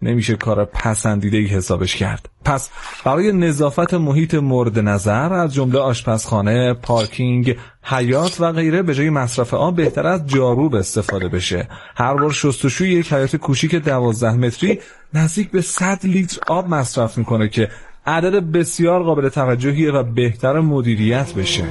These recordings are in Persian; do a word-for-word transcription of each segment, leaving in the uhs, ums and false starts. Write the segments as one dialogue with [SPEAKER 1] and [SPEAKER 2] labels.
[SPEAKER 1] نمیشه کار پسندیده‌ای حسابش کرد. پس برای نظافت محیط مورد نظر از جمله آشپزخانه، پارکینگ، حیاط و غیره به جای مصرف آب بهتر از جاروب استفاده بشه. هر بار شستشوی یک حیاط کوچیک دوازده متری نزدیک به صد لیتر آب مصرف میکنه که عدد بسیار قابل توجهیه و بهتر مدیریت بشه.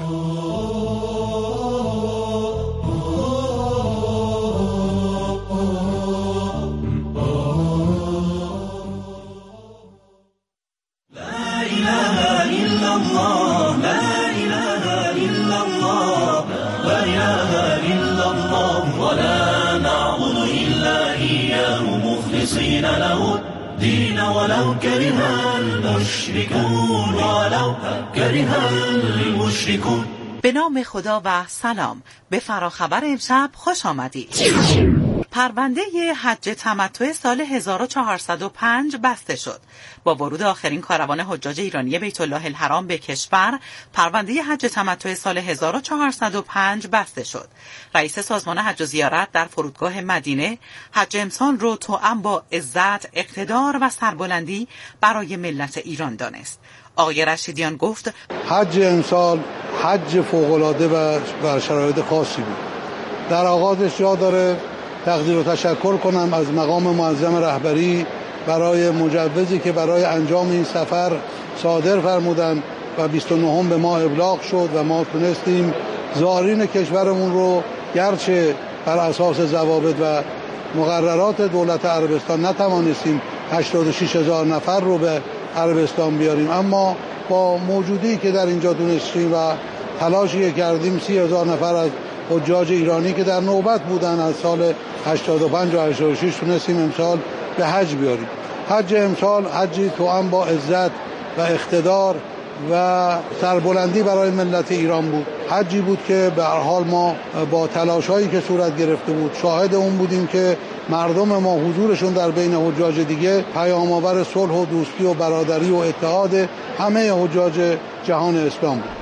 [SPEAKER 2] دين ولو كره المشركون ولو كره المشركون.
[SPEAKER 3] به نام خدا و سلام. به فراخبر امشب خوش آمدید. پرونده حج تمتع سال هزار و چهارصد و پنج بسته شد. با ورود آخرین کاروان حجاج ایرانی بیت الله الحرام به کشور، پرونده حج تمتع سال هزار و چهارصد و پنج بسته شد. رئیس سازمان حج و زیارت در فرودگاه مدینه حج امسال رو توأم با عزت، اقتدار و سربلندی برای ملت ایران دانست. آقای رشیدیان گفت
[SPEAKER 4] حج امسال حج فوق‌العاده و بر شرایط خاصی بود. در آغازش جا داره تقدیر و تشکر کنم از مقام معظم رهبری برای مجوزی که برای انجام این سفر صادر فرمودند و بیست و نهم به ما ابلاغ شد و ما تونستیم زائرین کشورمون رو گرچه بر اساس ضوابط و مقررات دولت عربستان نتوانستیم هشتاد و شش هزار نفر رو به عربستان بیاریم، اما با موجودی که در اینجا دونستیم و تلاشی کردیم سی هزار نفر از حجاج ایرانی که در نوبت بودن از سال هشتاد و پنج و هشتاد و شش تونستیم امسال به حج بیاریم. حج امسال حجی توأم با عزت و اقتدار و سربلندی برای ملت ایران بود. حجی بود که به هر حال ما با تلاش‌هایی که صورت گرفته بود شاهد اون بودیم که مردم ما حضورشون در بین حجاج دیگه پیام‌آور صلح و دوستی و برادری و اتحاد همه حجاج جهان اسلام بود.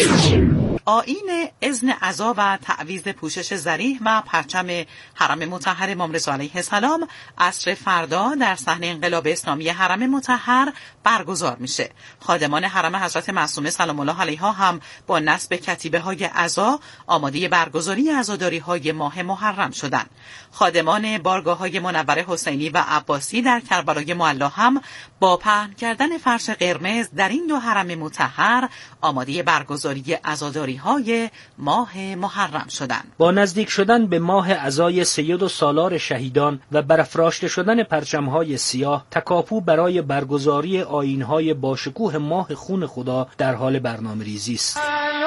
[SPEAKER 3] آیین اذن عزا و تعویض پوشش ذریح و پرچم حرم مطهر امام رضا علیه السلام عصر فردا در صحن انقلاب اسلامی حرم مطهر برگزار میشه. خادمان حرم حضرت معصومه سلام الله علیها هم با نصب کتیبه های عزا آماده برگزاری عزاداری های ماه محرم شدن. خادمان بارگاه های منور حسینی و عباسی در کربلای معلی هم با پهن کردن فرش قرمز در این دو حرم مطهر آماده برگزاری عزاداری های ماه محرم شدند.
[SPEAKER 5] با نزدیک شدن به ماه عزای سید و سالار شهیدان و برافراشته شدن پرچم‌های سیاه، تکاپو برای برگزاری آیین‌های باشکوه ماه خون خدا در حال برنامه‌ریزی است.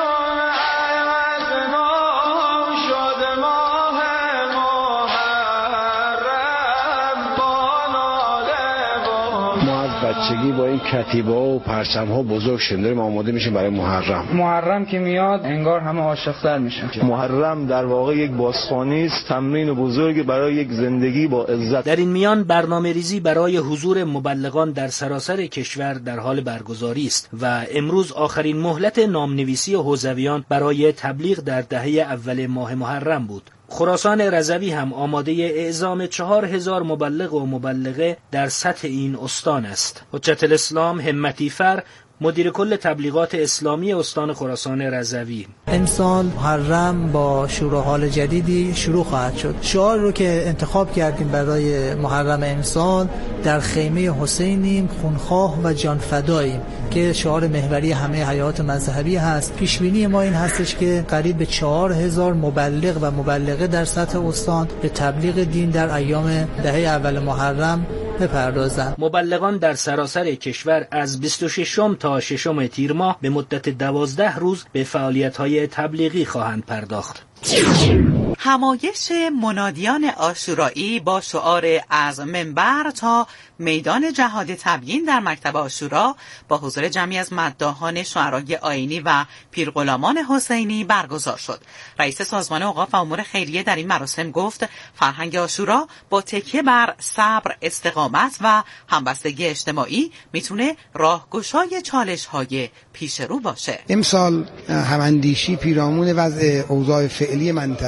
[SPEAKER 6] بچگی با این کتیبه و پرچم ها بزرگ شدیم، داریم آماده میشیم برای محرم.
[SPEAKER 7] محرم که میاد انگار همه عاشق‌تر میشن.
[SPEAKER 8] محرم در واقع یک بازخوانی است، تمرین بزرگی برای یک زندگی با عزت.
[SPEAKER 5] در این میان برنامه‌ریزی برای حضور مبلغان در سراسر کشور در حال برگزاری است و امروز آخرین مهلت نامنویسی حوزویان برای تبلیغ در دهه اول ماه محرم بود. خراسان رضوی هم آماده اعزام چهار هزار مبلغ و مبلغه در سطح این استان است. حجت الاسلام همتی فر، مدیر کل تبلیغات اسلامی استان خراسان رضوی:
[SPEAKER 9] امسال محرم با شور و حال جدیدی شروع خواهد شد. شعار رو که انتخاب کردیم برای محرم امسال در خیمه حسینیم خونخواه و جانفداییم که شعار محوری همه حیات مذهبی هست. پیشبینی ما این هستش که قریب به چهار هزار مبلغ و مبلغه در سطح استان به تبلیغ دین در ایام دهه اول محرم بپردازند.
[SPEAKER 5] مبلغان در سراسر کشور از بیست و ششم تا ششم تیر ماه به مدت دوازده روز به فعالیت‌های تبلیغی خواهند پرداخت.
[SPEAKER 3] همایش منادیان عاشورایی با شعار از منبر تا میدان جهاد تبیین در مکتب عاشورا با حضور جمعی از مداحان شعرای آیینی و پیرغلامان حسینی برگزار شد. رئیس سازمان اوقاف و امور خیریه در این مراسم گفت فرهنگ عاشورا با تکیه بر صبر، استقامت و همبستگی اجتماعی میتونه راهگشای چالش‌های پیش رو باشه.
[SPEAKER 10] امسال هماندیشی پیرامون وضع اوضاع فعلی منطقه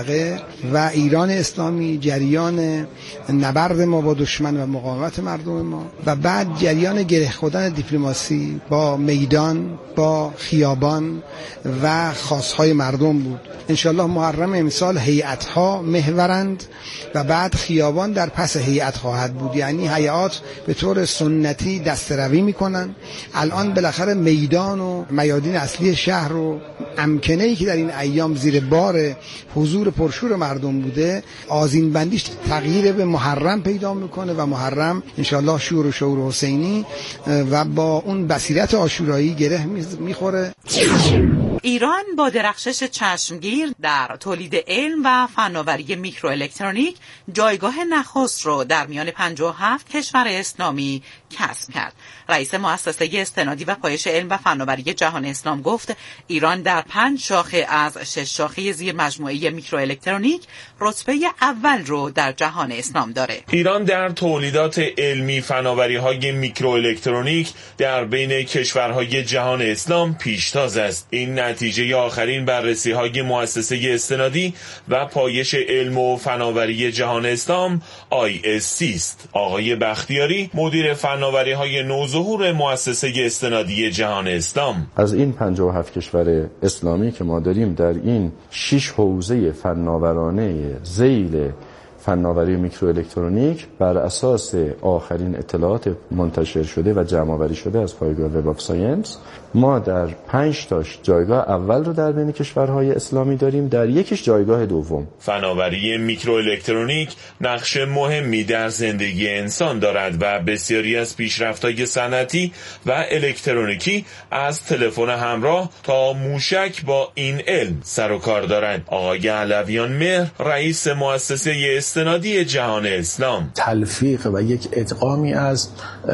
[SPEAKER 10] و ایران اسلامی، جریان نبرد ما با دشمن و مقاومت مردم ما و بعد جریان گره خوردن دیپلماسی با میدان، با خیابان و خواستهای مردم بود. انشالله محرم امسال هیئت‌ها محورند و بعد خیابان در پس هیئت خواهد بود، یعنی هیئات به طور سنتی دستروی میکنن. الان بالاخره میدان و میادین اصلی شهر رو امکنه‌ای که در این ایام زیر بار حضور پرشور مردم بوده، آذین بندیش تغییر به محرم پیدا میکنه و محرم انشالله شور و شور حسینی و با اون بصیرت عاشورایی گره میخوره.
[SPEAKER 3] ایران با درخشش چشمگیر در تولید علم و فناوری میکروالکترونیک جایگاه نخست رو در میان پنجاه و هفت کشور اسلامی کسب کرد. رئیس مؤسسه استنادی و پایش علم و فناوری جهان اسلام گفت ایران در پنج شاخه از شش شاخه زیر مجموعه میکروالکترونیک رتبه اول رو در جهان اسلام داره.
[SPEAKER 11] ایران در تولیدات علمی فناوری‌های میکروالکترونیک در بین کشورهای جهان اسلام پیشتاز است. این نتیجه آخرین بررسی‌های مؤسسه استنادی و پایش علم و فناوری جهان اسلام آی اس سی است. آقای بختیاری مدیر فناوری‌های نوظهور مؤسسه استنادی جهان اسلام:
[SPEAKER 12] از این پنجاه و هفت کشور اسلامی که ما داریم در این شش حوزه فناورانه ذیل فناوری میکروالکترونیک بر اساس آخرین اطلاعات منتشر شده و جمع‌آوری شده از پایگاه وب آف ساینس ما در پنج تاش جایگاه اول رو در بین کشورهای اسلامی داریم، در یکیش جایگاه دوم.
[SPEAKER 11] فناوری میکروالکترونیک نقش مهمی در زندگی انسان دارد و بسیاری از پیشرفت‌های صنعتی و الکترونیکی از تلفن همراه تا موشک با این علم سر و کار دارند. آقای علویان مهر رئیس مؤسسه استنادی جهان اسلام:
[SPEAKER 13] تلفیق و یک ادغامی از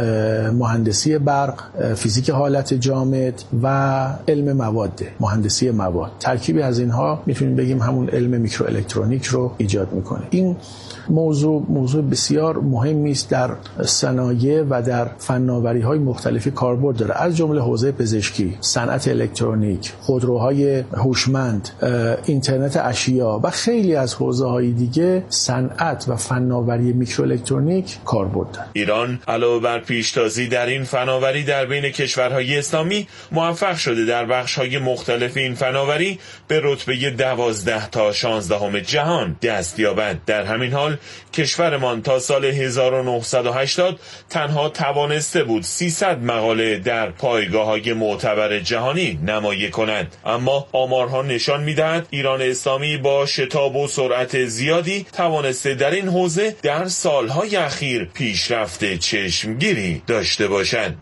[SPEAKER 13] مهندسی برق، فیزیک حالت جامد و علم مواد، مهندسی مواد، ترکیبی از اینها میتونیم بگیم همون علم میکروالکترونیک رو ایجاد میکنه. این موضوع موضوع بسیار مهمی است در صنایع و در فناوری‌های مختلفی کاربرد داره، از جمله حوزه پزشکی، صنعت الکترونیک، خودروهای هوشمند، اینترنت اشیا و خیلی از حوزه‌های دیگه صنعت و فناوری میکروالکترونیک کاربرد داره.
[SPEAKER 11] ایران علاوه بر پیشتازی در این فناوری در بین کشورهای اسلامی موفق شده در بخش‌های مختلف این فناوری به رتبه دوازده تا شانزدهم جهان دست یابد. در همین حال کشورمان تا سال هزار و نهصد و هشتاد تنها توانسته بود سیصد مقاله در پایگاه‌های معتبر جهانی نمایش کند، اما آمارها نشان می‌دهد ایران اسلامی با شتاب و سرعت زیادی توانسته در این حوزه در سالهای اخیر پیشرفت چشمگیری داشته باشد.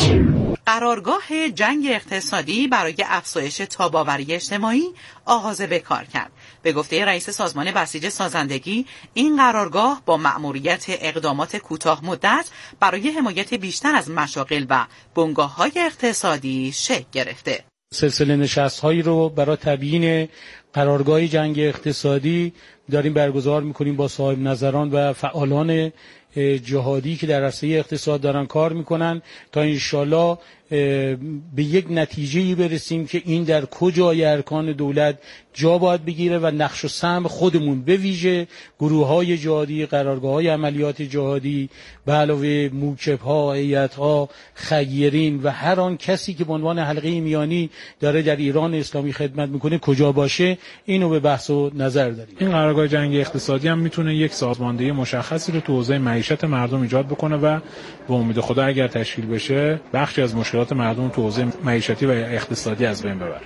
[SPEAKER 3] قرارگاه جنگ اقتصادی برای افزایش تاب‌آوری اجتماعی آغاز به کار کرد. به گفته رئیس سازمان بسیج سازندگی، این قرارگاه با مأموریت اقدامات کوتاه مدت برای حمایت بیشتر از مشاغل و بنگاه‌های اقتصادی شکل گرفته.
[SPEAKER 14] سلسله نشست‌هایی رو برای تبیین قرارگاه جنگ اقتصادی داریم برگزار می‌کنیم با صاحب نظران و فعالان جهادی که در عرصه اقتصاد دارن کار میکنن تا انشالله به یک نتیجه‌ای برسیم که این در کجای ارکان دولت جا باید بگیره و نقش و سهم خودمون به ویژه گروه‌های جهادی، قرارگاه‌های عملیات جهادی به علاوه موکب‌ها، هیئت‌ها، خیرین و هر آن کسی که به عنوان حلقه میانی داره در ایران اسلامی خدمت میکنه کجا باشه، اینو به بحث و نظر داریم.
[SPEAKER 15] این قرارگاه جنگ اقتصادی هم میتونه یک سازماندهی مشخصی رو تو حوزه معیشت مردم ایجاد بکنه و به امید خدا اگر تشکیل بشه بخشی از مشکلات مردم تو حوزه معیشتی و اقتصادی از بین ببره.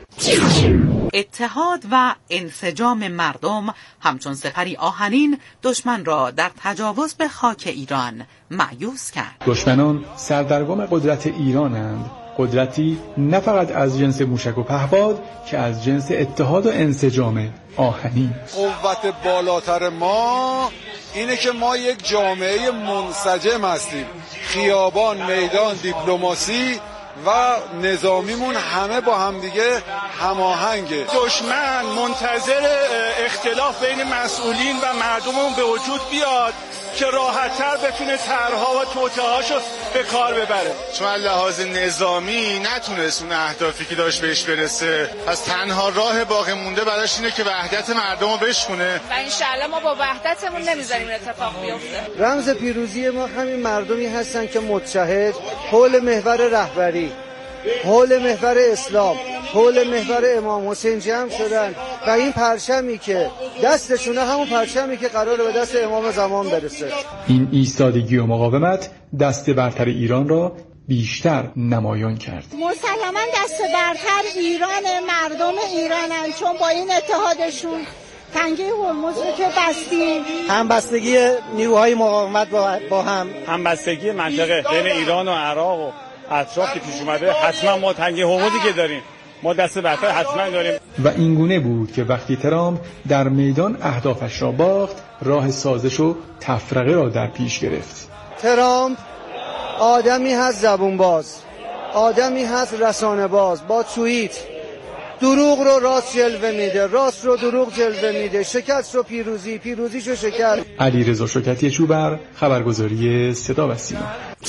[SPEAKER 3] اتحاد و انسجام مردم همچون سپری آهنین دشمن را در تجاوز به خاک ایران مأیوس کرد.
[SPEAKER 16] دشمنان سردرگم قدرت ایرانند، قدرتی نه فقط از جنس موشک و پهپاد که از جنس اتحاد و انسجام آهنین.
[SPEAKER 4] قوت بالاتر ما اینه که ما یک جامعه منسجم هستیم. خیابان، میدان، دیپلماسی و نظامیمون همه با همدیگه هماهنگه.
[SPEAKER 17] دشمن منتظر اختلاف بین مسئولین و مردممون به وجود بیاد که راحت‌تر بتونه طرح‌ها و توطئه‌هاشو به کار ببره.
[SPEAKER 18] چون از لحاظ نظامی نتونست اون اهدافی که داشت بهش برسه، پس تنها راه باقی مونده براش اینه که وحدت مردم رو بشکونه
[SPEAKER 19] و انشالله ما با وحدتمون نمیذاریم اتفاق بیفته.
[SPEAKER 20] رمز پیروزی ما همین مردمی هستن که متحد حول محور رهبری، حول محور اسلام، حول محور امام حسین جمع شدن و این پرچمی که دستشونه همون پرچمی که قراره به دست امام زمان برسه.
[SPEAKER 16] این ایستادگی و مقاومت دست برتر ایران را بیشتر نمایان کرد.
[SPEAKER 21] مسلماً دست برتر ایران، مردم ایرانن، چون با این اتحادشون تنگه هرمز رو که بستیم،
[SPEAKER 20] همبستگی نیروهای مقاومت با هم،
[SPEAKER 17] همبستگی منطقه بین ایران و عراق و اطراف که پیش اومده، حتما ما تنگه هرمزی که داریم ما دست برتر حتما داریم.
[SPEAKER 16] و این گونه بود که وقتی ترامپ در میدان اهدافش را باخت، راه سازش و تفرقه را در پیش گرفت.
[SPEAKER 20] ترامپ آدمی هست زبون باز، آدمی هست رسانه باز، با توییت دروغ رو راست جلوه میده، راست رو دروغ جلوه میده، شکست رو پیروزی، پیروزیش رو شکست.
[SPEAKER 16] علیرضا شوکتی چوبر، خبرگزاری صدا و سیما.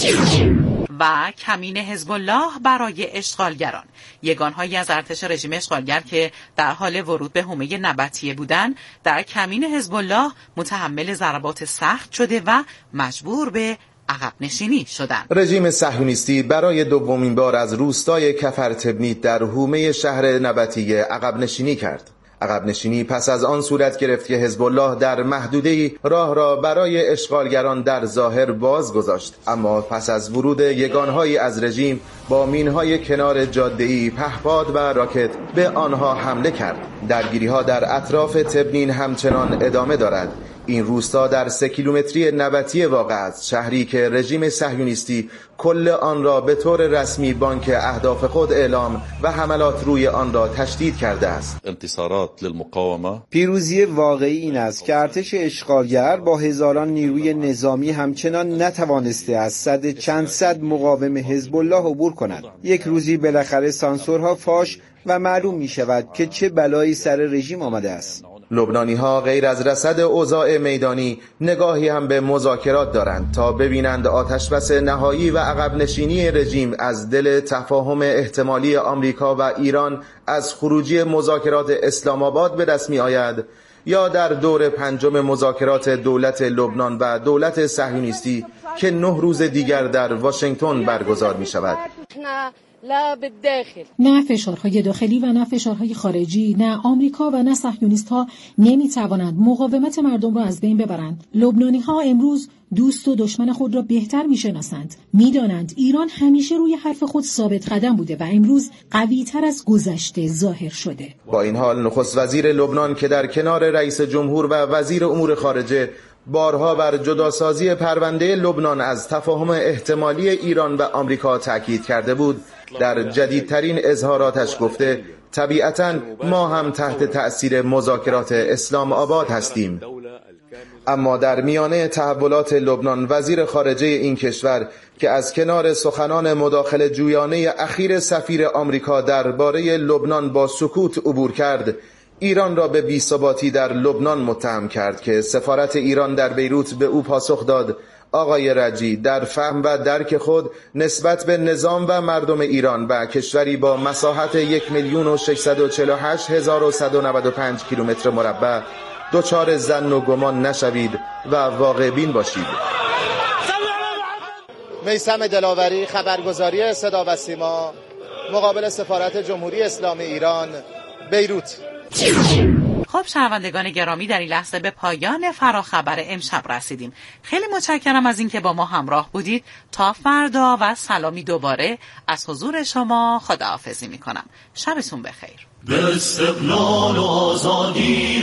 [SPEAKER 3] و کمین حزب الله برای اشغالگران. یگانهایی از ارتش رژیم اشغالگر که در حال ورود به حومه نبطیه بودند، در کمین حزب الله متحمل ضربات سخت شده و مجبور به عقب نشینی شدند.
[SPEAKER 22] رژیم صهیونیستی برای دومین بار از روستای کفرتبنیت در حومه شهر نبطیه عقب نشینی کرد. عقب نشینی پس از آن صورت گرفت که حزب الله در محدوده‌ای راه را برای اشغالگران در ظاهر باز گذاشت، اما پس از ورود یگانهایی از رژیم با مینهای کنار جاده‌ای پهپاد و راکت به آنها حمله کرد. درگیری‌ها در اطراف تبنین همچنان ادامه دارد. این روستا در سه کیلومتری نبطیه واقع است، شهری که رژیم صهیونیستی کل آن را به طور رسمی بانک اهداف خود اعلام و حملات روی آن را تشدید کرده است.
[SPEAKER 23] انتصارات للمقاومه.
[SPEAKER 24] پیروزی واقعی این است که ارتش اشغالگر با هزاران نیروی نظامی همچنان نتوانسته از صد چند صد مقاوم حزب الله عبور کند. یک روزی بالاخره سانسورها فاش و معلوم می شود که چه بلایی سر رژیم آمده است.
[SPEAKER 22] لبنانی ها غیر از رصد اوضاع میدانی نگاهی هم به مذاکرات دارند تا ببینند آتشبس نهایی و عقب نشینی رژیم از دل تفاهم احتمالی آمریکا و ایران از خروجی مذاکرات اسلام آباد به دست می آید یا در دور پنجم مذاکرات دولت لبنان و دولت صهیونیستی که نه روز دیگر در واشنگتن برگزار می شود.
[SPEAKER 25] نه فشارهای داخلی و نه فشارهای خارجی، نه آمریکا و نه صهیونیست‌ها نمی‌توانند مقاومت مردم را از بین ببرند. لبنانی‌ها امروز دوست و دشمن خود را بهتر می‌شناسند. می‌دانند ایران همیشه روی حرف خود ثابت قدم بوده و امروز قوی‌تر از گذشته ظاهر شده.
[SPEAKER 22] با این حال نخست وزیر لبنان که در کنار رئیس جمهور و وزیر امور خارجه بارها بر جداسازی پرونده لبنان از تفاهم احتمالی ایران و آمریکا تأکید کرده بود، در جدیدترین اظهاراتش گفته طبیعتاً ما هم تحت تأثیر مذاکرات اسلام آباد هستیم. اما در میانه تحولات لبنان وزیر خارجه این کشور که از کنار سخنان مداخله جویانه اخیر سفیر آمریکا درباره لبنان با سکوت عبور کرد، ایران را به بی‌ثباتی در لبنان متهم کرد که سفارت ایران در بیروت به او پاسخ داد آقای رجی در فهم و درک خود نسبت به نظام و مردم ایران و کشوری با مساحت یک میلیون و ششصد و چهل و هشت هزار و صد و نود و پنج کیلومتر مربع دچار ظن و گمان نشوید و واقع بین باشید. میثم دلاوری، خبرگزاری صدا و سیما، مقابل سفارت جمهوری اسلامی ایران، بیروت.
[SPEAKER 3] خب شنوندگان گرامی، در این لحظه به پایان فراخبر امشب رسیدیم. خیلی متشکرم از اینکه با ما همراه بودید. تا فردا و سلامی دوباره از حضور شما خداحافظی میکنم. شبتون بخیر.
[SPEAKER 2] به استقلال و آزادی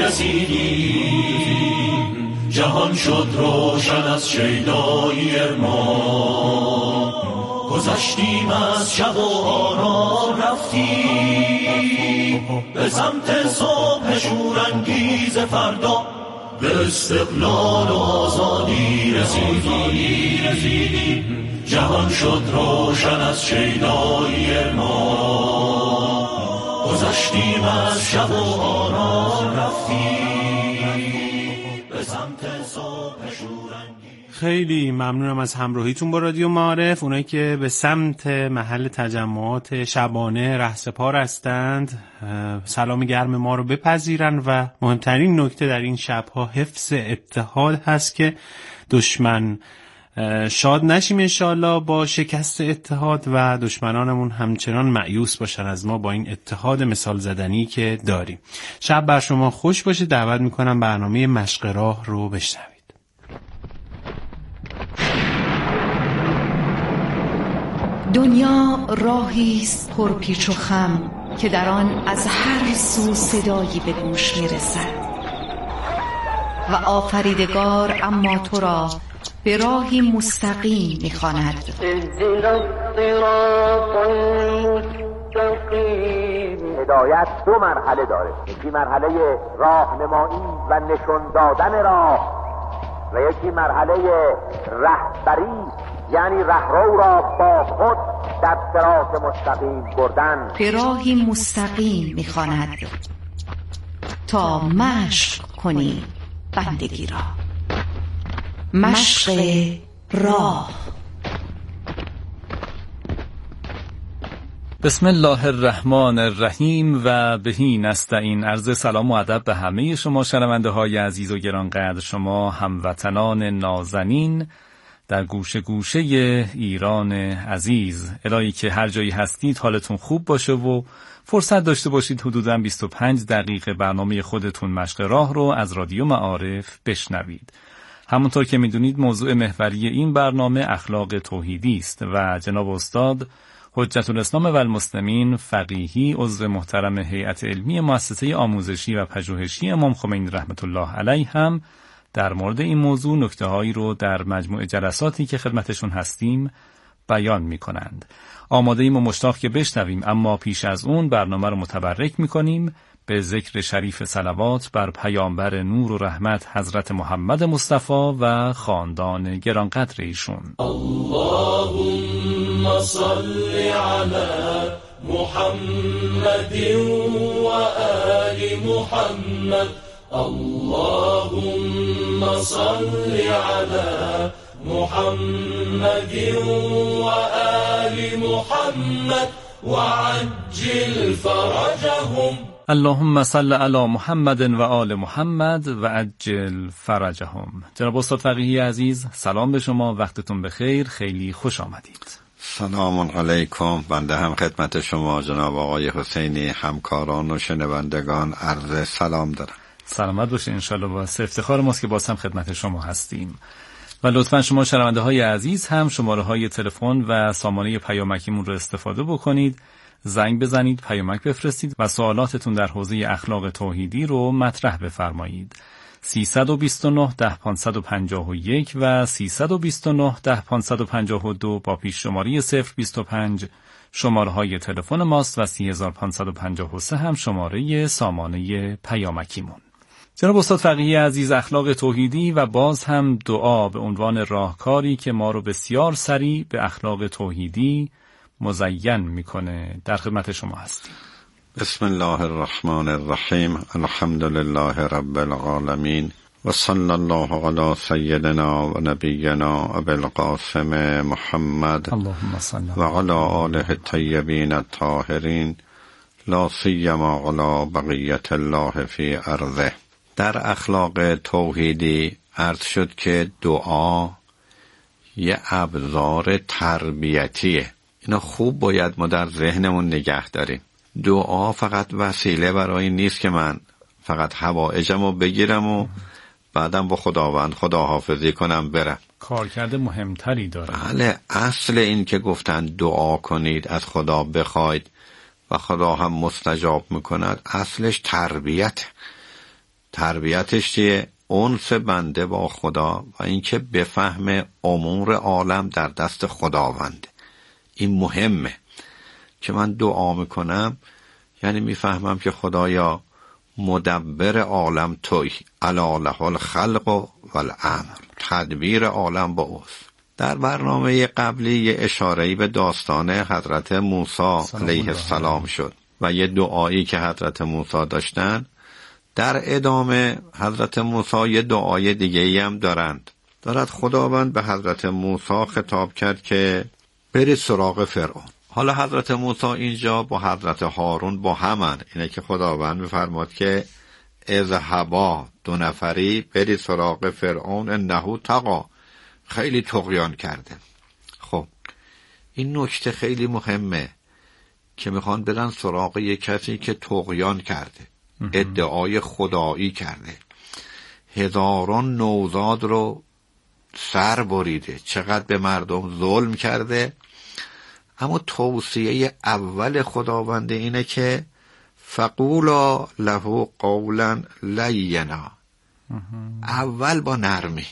[SPEAKER 2] رسیدیم، جهان شد روشن از شیدایی ما، گذشتیم از شب و آرام رفتیم به سمت صبح شورانگیز فردا. به استقلال و آزادی رسیدیم، جهان شد روشن از شیدایی ما، گذشتیم از شب و آرام رفتیم به سمت صبح شورانگیز.
[SPEAKER 1] خیلی ممنونم از همراهیتون با رادیو معارف. اونایی که به سمت محل تجمعات شبانه رهسپار هستند سلام گرم ما رو بپذیرن و مهمترین نکته در این شبها حفظ اتحاد هست که دشمن شاد نشیم انشاءالله با شکست اتحاد و دشمنانمون همچنان مایوس باشن از ما با این اتحاد مثال زدنی که داریم. شب بر شما خوش باشه. دعوت میکنم برنامه مشق راه رو بشنوید.
[SPEAKER 6] دنیا راهی است پرپیچ و خم که در آن از هر سو صدایی به گوش میرسد و آفریدگار اما تو را به راهی مستقیم می‌خواند.
[SPEAKER 7] هدایت دو مرحله داره، یکی مرحله راهنمایی و نشون دادن راه و یکی مرحله رهبری، یعنی رهرو را با خود در صراط مستقیم بردن.
[SPEAKER 6] به راهی مستقیم می‌خواند تا مشق کنی بندگی را. مشق راه.
[SPEAKER 8] بسم الله الرحمن الرحیم و بهی نستعین. عرض سلام و ادب به همه شما شنونده های عزیز و گرانقدر، شما هموطنان نازنین در گوشه گوشه ایران عزیز. الهی که هر جایی هستید حالتون خوب باشه و فرصت داشته باشید حدوداً بیست و پنج دقیقه برنامه خودتون مشق راه رو از رادیو معارف بشنوید. همونطور که میدونید موضوع محوری این برنامه اخلاق توحیدی است و جناب استاد حجت الاسلام و المسلمین فقیهی عضو محترم هیئت علمی مؤسسه آموزشی و پژوهشی امام خمینی رحمت الله علیه هم در مورد این موضوع نکته‌هایی رو در مجموع جلساتی که خدمتشون هستیم بیان می‌کنند. آماده ایم و مشتاق که بشنویم، اما پیش از اون برنامه رو متبرک می‌کنیم به ذکر شریف صلوات بر پیامبر نور و رحمت حضرت محمد مصطفی و خاندان گرانقدر ایشون.
[SPEAKER 2] اللهم صل علی محمد و آل محمد. اللهم صل علی محمد و آل محمد و عجل فرجهم.
[SPEAKER 8] اللهم صل علی محمد و آل محمد و عجل فرجهم. جناب استاد فقیهی عزیز سلام به شما، وقتتون بخیر، خیلی خوش آمدید.
[SPEAKER 9] سلام علیکم. بنده هم خدمت شما جناب آقای حسینی، همکاران و شنوندگان عرض سلام دارم.
[SPEAKER 8] سلامت باشه انشالله. باعث افتخار ماست که باز هم خدمت شما هستیم و لطفا شما شنونده های عزیز هم شماره های تلفن و سامانه پیامکیمون رو استفاده بکنید، زنگ بزنید، پیامک بفرستید و سوالاتتون در حوزه اخلاق توحیدی رو مطرح بفرمایید. سیصد و بیست و نه ده پانصد و پنجاه و یک و سیصد و بیست و نه ده پانصد و پنجاه و دو با پیش شماره صفر بیست و پنج شماره های تلفن ماست و سی هزار و پانصد و پنجاه و سه هم شماره سامانه پیامکیمون. جناب استاد فقیهی عزیز، اخلاق توحیدی و باز هم دعا به عنوان راهکاری که ما رو بسیار سریع به اخلاق توحیدی مزین میکنه، در خدمت شما هستیم.
[SPEAKER 9] بسم الله الرحمن الرحیم. الحمد لله رب العالمین و صلی الله علی سیدنا و نبینا ابی القاسم محمد و علی آله الطیبین الطاهرین لا سیما علی بقیت الله فی ارضه. در اخلاق توحیدی عرض شد که دعا یه ابزار تربیتیه. اینا خوب باید ما در ذهنمون نگه داریم. دعا فقط وسیله برای نیست که من فقط حوائجمو بگیرم و بعدم با خداوند خداحافظی کنم برم.
[SPEAKER 8] کارکرد مهمتری داره.
[SPEAKER 9] بله، اصل این که گفتن دعا کنید، از خدا بخواید و خدا هم مستجاب میکند، اصلش تربیت. تربیتش چیه؟ انس بنده با خدا و اینکه بفهم امور عالم در دست خداوند. این مهمه که من دعا میکنم، یعنی میفهمم که خدایا مدبر عالم توی، الا له الخلق و الامر، تدبیر عالم با اوست. در برنامه قبلی یه اشاره‌ای به داستان حضرت موسی علیه السلام شد و یه دعایی که حضرت موسی داشتن. در ادامه حضرت موسی یه دعای دیگه‌ای هم دارند دارد خداوند به حضرت موسی خطاب کرد که برید سراغ فرعون. حالا حضرت موسی اینجا با حضرت هارون با همن، اینه که خداوند میفرماد که اذهبا، دو نفری برید سراغ فرعون انه طغی، خیلی طغیان کرده. خب این نکته خیلی مهمه که میخوان برن سراغ یک کسی که طغیان کرده، ادعای خدایی کرده، هزاران نوزاد رو سر بریده، چقدر به مردم ظلم کرده. اما توصیه اول خداوند اینه که فقولا له قولا لینا، اول با نرمی،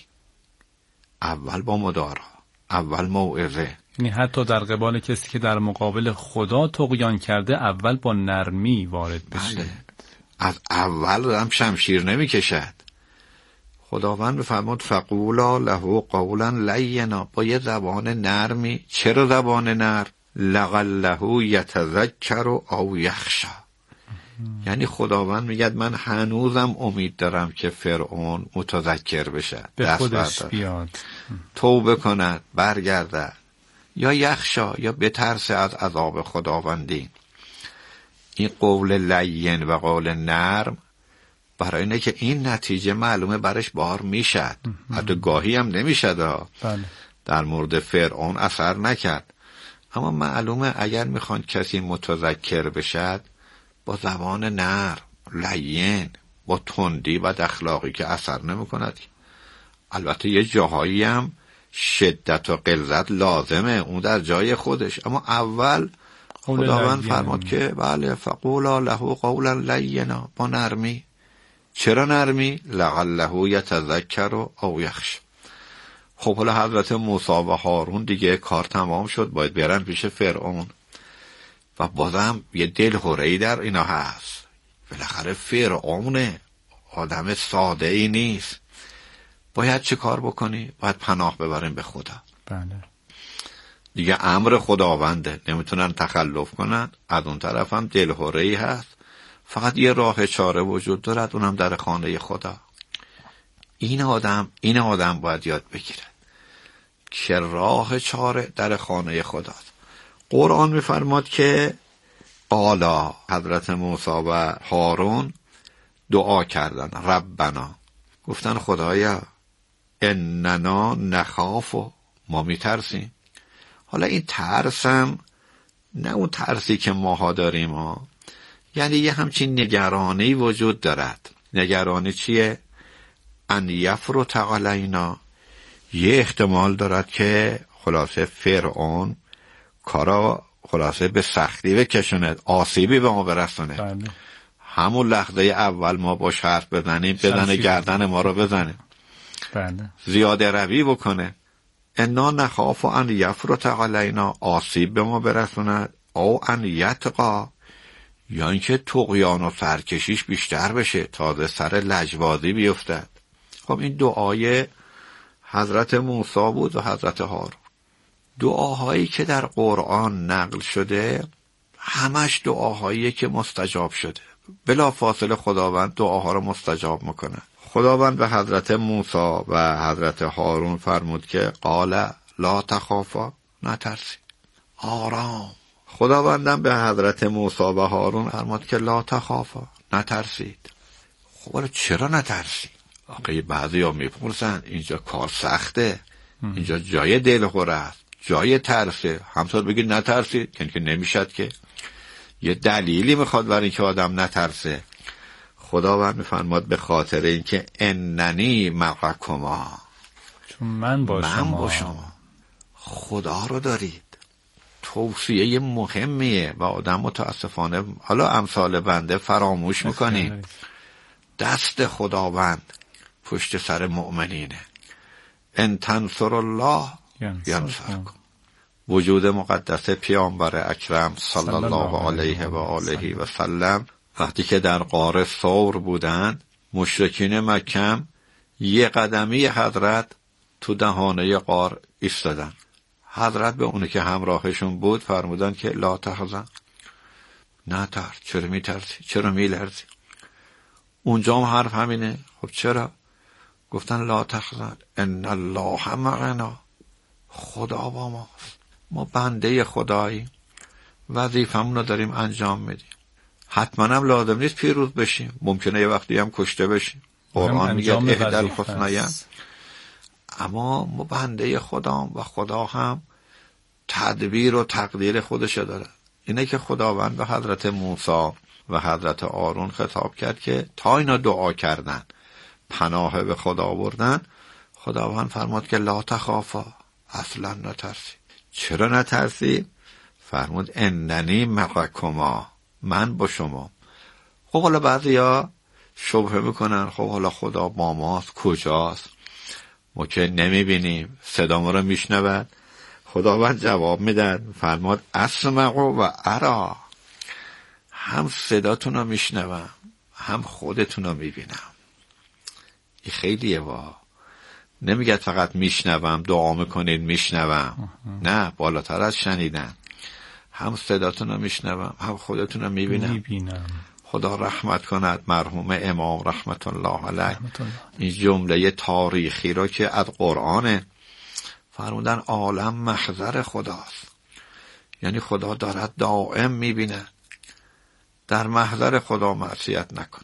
[SPEAKER 9] اول با مدارا، اول موعظه.
[SPEAKER 8] یعنی حتی در قبال کسی که در مقابل خدا طغیان کرده اول با نرمی وارد بشه.
[SPEAKER 9] بله. از اول هم شمشیر نمی کشد. خداوند بفرمود فقولا له قولا لینا، با یه زبان نرمی. چرا زبان نرم؟ لعله یتذکر او یخشی. یعنی خداوند میگه من هنوزم امید دارم که فرعون متذکر بشه،
[SPEAKER 8] به خودش بیاد،
[SPEAKER 9] توبه کند، برگرده، یا یخشا، یا بترسه از عذاب خداوندی. این قول لین و قول نرم برای اینه که این نتیجه معلومه برش بار میشد، حتی گاهی هم نمیشد.
[SPEAKER 8] بله.
[SPEAKER 9] در مورد فرعون اثر نکرد، اما معلومه اگر میخوان کسی متذکر بشد با زبان نرم، لین، با تندی و اخلاقی که اثر نمیکند. البته یه جاهایی هم شدت و غلظت لازمه، اون در جای خودش، اما اول خداوند فرمود که بله فقولا له قولا لینا، با نرمی. چرا نرمی؟ لعله یتذکر او یخشی. خب حالا حضرت موسی و هارون دیگه کار تمام شد، باید برن پیش فرعون و بازم یه دلهره‌ای در اینا هست. بالاخره فرعونه، آدم ساده ای نیست. باید چه کار بکنی؟ باید پناه ببریم به خدا.
[SPEAKER 8] بله.
[SPEAKER 9] دیگه امر خداونده، نمیتونن تخلف کنن. از اون طرف هم دلهره‌ای هست، فقط یه راه چاره وجود دارد، اونم در خانه خدا. این آدم این آدم باید یاد بگیره که راه چاره در خانه خداست. قرآن میفرماد که قالا، حضرت موسی و هارون دعا کردن، ربنا، گفتن خدایا اننا نخاف، ما میترسیم. حالا این ترسم نه اون ترسی که ماها داریم ها. یعنی یه همچین نگرانی وجود دارد. نگرانی چیه؟ ان یفرط علینا، یه احتمال دارد که خلاصه فرعون کارا خلاصه به سختی بکشوند، آسیبی به ما برسونه.
[SPEAKER 8] بله.
[SPEAKER 9] همون لحظه اول ما باش حرف بزنیم، بزنه گردن ما رو بزنه،
[SPEAKER 8] بله.
[SPEAKER 9] زیاده روی بکنه. انا نخاف ان یفرط علینا، آسیب به ما برسوند، او ان یطغی، یا اینکه طغیان و سرکشیش بیشتر بشه، تازه سر لجبازی بیفتد. خب این دعای حضرت موسی بود و حضرت هارون. دعاهایی که در قرآن نقل شده همش دعاهایی که مستجاب شده، بلا فاصله خداوند دعاها رو مستجاب میکنه. خداوند به حضرت موسی و حضرت هارون فرمود که قال لا تخافا، نترسی، آرام. خداوندم به حضرت موسی و هارون فرمود که لا تخافا، نترسید. خب چرا نترسی؟ آقای بعضی ها میپرسن اینجا کار سخته، اینجا جای دلخوره است، جای ترسه، همطور بگید نترسید که که نمیشد، که یه دلیلی میخواد برای اینکه آدم نترسه. خداوند میفرماد به خاطر اینکه اننی معکما،
[SPEAKER 8] چون من با
[SPEAKER 9] من
[SPEAKER 8] شما.
[SPEAKER 9] با شما خدا رو دارید. توصیه مهمیه و آدم متاسفانه حالا امثال بنده فراموش میکنیم. دست خداوند پشت سر مؤمنینه. ان تنصر الله ینصرکم. وجود مقدس پیامبر اکرم صلی الله علیه و آله و سلم وقتی که در غار ثور بودند، مشرکین مکه یه قدمی حضرت تو دهانه غار ایستادن. حضرت به اونی که همراهشون بود فرمودن که لا تحزن، نه ترس. چرا میترسی؟ چرا میلرزی؟ اونجا هم حرف همینه. خب چرا؟ گفتن لا تحزن ان الله معنا، خدا با ماست. ما بنده خدایی، وظیفمون رو داریم انجام میدیم. حتما هم لازم نیست پیروز بشیم، ممکنه یه وقتی هم کشته بشیم. قرآن میگه اهدی الحسنیین، اما ما بنده خدام و خدا هم تدبیر و تقدیر خودش داره. اینه که خداوند به حضرت موسی و حضرت آرون خطاب کرد که تا اینا دعا کردن، پناه به خدا بردن، خداوند فرمود که لا تخافا، اصلا نترسی. چرا نترسی؟ فرمود اننی معکما، من با شما. خب حالا بعضیا شبهه میکنن خب حالا خدا با ماست، کجاست؟ ما که نمیبینیم، صدا ما رو میشنود. خداوند جواب میدن، فرمود اسمع و ارا، هم صداتون رو میشنوم هم خودتون رو میبینم. این خیلیه وا، نمیگه فقط میشنوم دعا میکنید میشنوم، نه، بالاتر از شنیدن، هم صداتون رو میشنوم هم خودتون رو میبینم. میبینم. خدا رحمت کند مرحوم امام رحمت الله علیه این جمله تاریخی را که از قرآن فرمودن عالم محضر خداست، یعنی خدا دارد دائم میبینه. در محضر خدا معصیت نکن.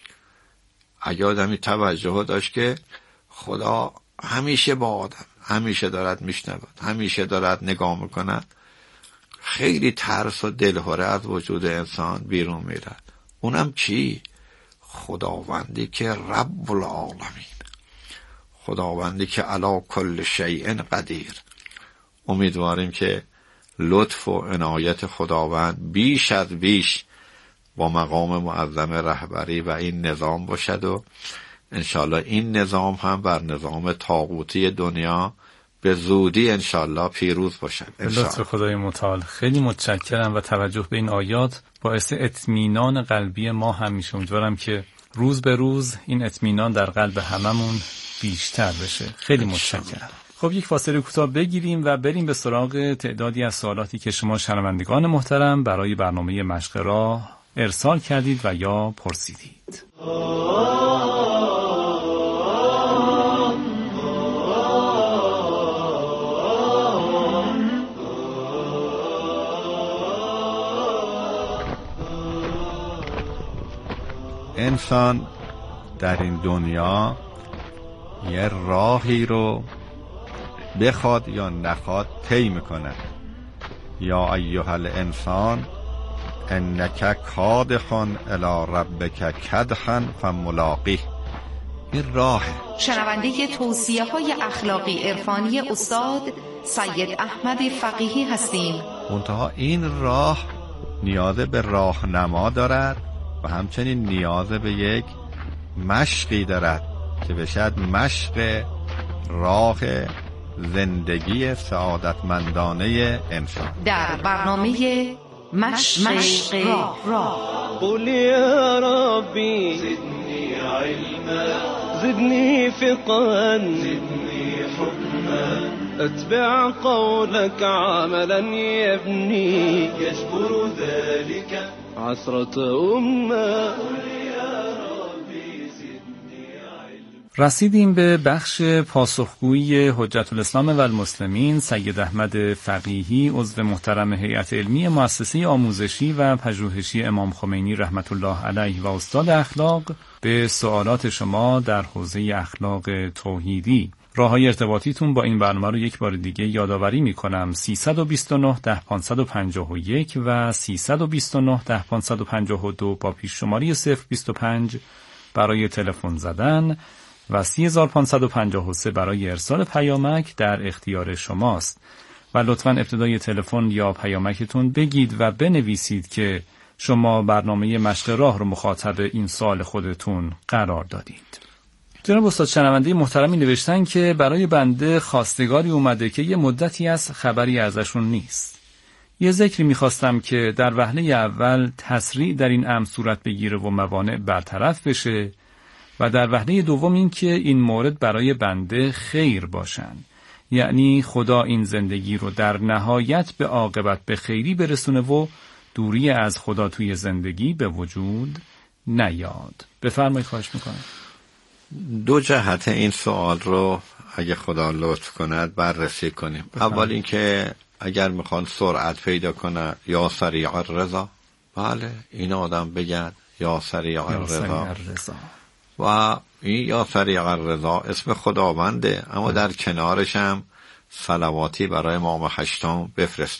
[SPEAKER 9] اگه آدمی توجه داشت که خدا همیشه با آدم، همیشه دارد میشنود، همیشه دارد نگاه میکند، خیلی ترس و دلهره از وجود انسان بیرون میرد. اونم چی؟ خداوندی که رب العالمین، خداوندی که علی کل شیء قدیر. امیدواریم که لطف و عنایت خداوند بیش از بیش با مقام معظم رهبری و این نظام باشد و انشالله این نظام هم بر نظام طاغوتی دنیا به زودی انشالله پیروز باشد.
[SPEAKER 8] لطف خدای متعال. خیلی متشکرم و توجه به این آیات باعث اطمینان قلبی ما هم میشه. امیدوارم که روز به روز این اطمینان در قلب هممون بیشتر بشه. خیلی متشکرم. خب یک فاصله کوتاه بگیریم و بریم به سراغ تعدادی از سوالاتی که شما شنوندگان محترم برای برنامه مشق راه ارسال کردید و یا پرسیدید.
[SPEAKER 9] انسان در این دنیا یه راهی رو بخواد یا نخواد طی میکنه. یا ایها الانسان انک کادح الی ربک کدحا فملاقیه. این راهه.
[SPEAKER 6] شنونده توصیه های اخلاقی عرفانی استاد سید احمد فقیهی هستیم.
[SPEAKER 9] منتها این راه نیاز به راهنما دارد و همچنین نیاز به یک مشقی دارد که بشد مشق راه زندگی سعادتمندانه انسان.
[SPEAKER 6] در برنامه مشق, مشق راه, راه.
[SPEAKER 2] قل یا ربی زدنی علما زدنی فقها زدنی حکما اتبع قولك عملا يبني يجبر ذلك عسرة أمة.
[SPEAKER 8] رسیدیم به بخش پاسخگویی حجت الاسلام و المسلمین سید احمد فقیهی، عضو محترم هیئت علمی مؤسسه آموزشی و پژوهشی امام خمینی رحمت الله علیه و استاد اخلاق به سوالات شما در حوزه اخلاق توحیدی. راههای ارتباطیتون با این برنامه رو یک بار دیگه یادآوری میکنم: سیصد و بیست و نه ده پانصد و پنجاه و یک و سیصد و بیست و نه ده پانصد و پنجاه و دو با پیش شماری صفر بیست و پنج برای تلفن زدن و سی هزار و پانصد و پنجاه و سه برای ارسال پیامک در اختیار شماست. و لطفاً ابتدای تلفن یا پیامکتون بگید و بنویسید که شما برنامه مشق راه رو مخاطب این سال خودتون قرار دادید. جناب استاد شنونده محترمی نوشتن که برای بنده خواستگاری اومده که یه مدتی از خبری ازشون نیست. یه ذکری میخواستم که در وهله اول تسریع در این امر صورت بگیره و موانع برطرف بشه و در وهله دوم این که این مورد برای بنده خیر باشن، یعنی خدا این زندگی رو در نهایت به عاقبت به خیری برسونه و دوری از خدا توی زندگی به وجود نیاد. بفرمایید، خواهش میکنم.
[SPEAKER 9] دو جهت این سوال رو اگه خدا لطف کند بررسی کنیم. اول اینکه اگر میخوان سرعت پیدا کنه یا سریع الرضا، بله این آدم بگن یا سریع الرضا، و این یا سریع الرضا اسم خداونده، اما در کنارش هم صلواتی برای امام هشتم بفرست.